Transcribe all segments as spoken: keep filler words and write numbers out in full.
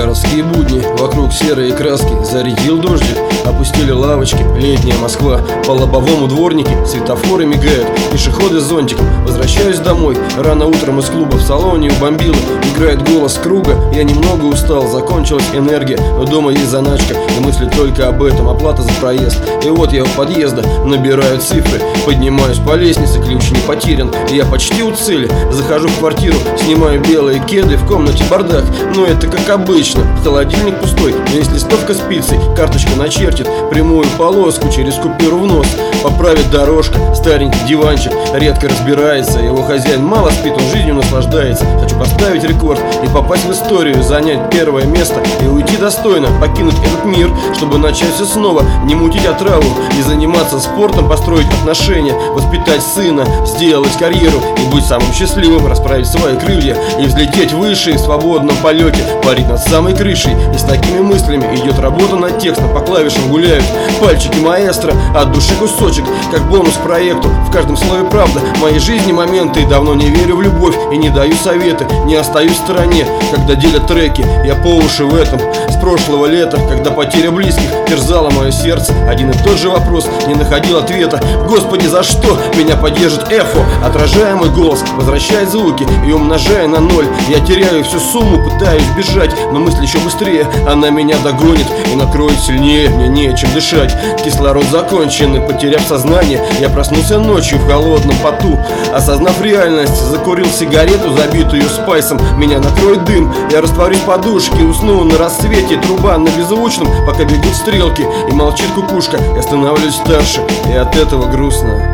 Городские будни, вокруг серые краски, зарядил дождик, опустили лавочки, летняя Москва. По лобовому дворнике светофоры мигают, пешеходы с зонтиком. Возвращаюсь домой, рано утром из клуба, в салоне у бомбила играет голос круга. Я немного устал, закончилась энергия, но дома есть заначка, и мысли только об этом, оплата за проезд. И вот я у подъезда, набираю цифры, поднимаюсь по лестнице, ключ не потерян, и я почти у цели. Захожу в квартиру, снимаю белые кеды, в комнате бардак, но это как обычно. Холодильник пустой, есть листовка с пиццей, карточка начертит прямую полоску через купюру в нос. Поправит дорожка, старенький диванчик редко разбирается, его хозяин мало спит, он жизнью наслаждается. Хочу поставить рекорд и попасть в историю, занять первое место и уйти достойно, покинуть этот мир, чтобы начать все снова, не мутить отраву, не заниматься спортом, построить отношения, воспитать сына, сделать карьеру и быть самым счастливым, расправить свои крылья и взлететь выше в свободном полете, парить над самой крышей. И с такими мыслями идет работа над текстом, по клавишам гуляют пальчики маэстро, от души кусочек, как бонус к проекту. В каждом слове правда, в моей жизни моменты, давно не верю в любовь и не даю советы, не остаюсь в стороне, когда делят треки, я по уши в этом. С прошлого лета, когда потеря близких терзала мое сердце, один и тот же вопрос, не находил ответа. Господи, за что меня поддержит эхо? Отражая мой голос, возвращает звуки и умножая на ноль. Я теряю всю сумму, пытаюсь бежать, но мысль еще быстрее, она меня догонит и накроет сильнее, мне нечем дышать. Кислород закончен, и потеряв сознание, я проснулся ночью в холодном поту. Осознав реальность, закурил сигарету, забитую спайсом, меня накроет дым. Я растворюсь в подушке, усну на рассвете, труба на беззвучном, пока бегут стрелки и молчит кукушка. Я становлюсь старше, и от этого грустно.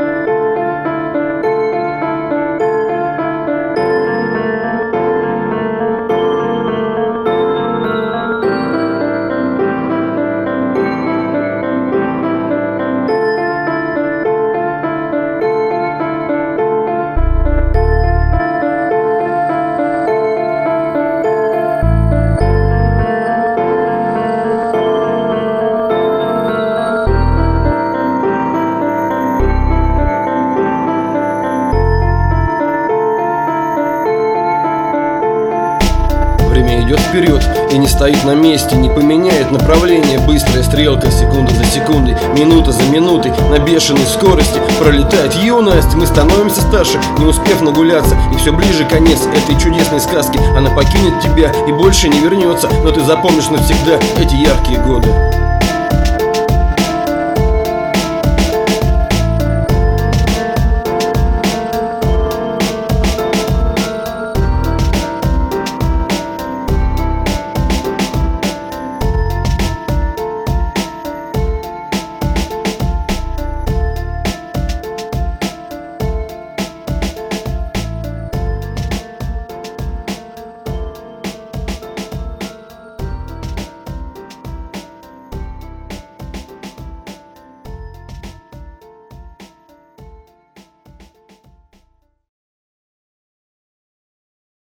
Время идет вперед и не стоит на месте, не поменяет направление. Быстрая стрелка, секунда за секундой, минута за минутой, на бешеной скорости пролетает юность. Мы становимся старше, не успев нагуляться, и все ближе конец этой чудесной сказки. Она покинет тебя и больше не вернется, но ты запомнишь навсегда эти яркие годы.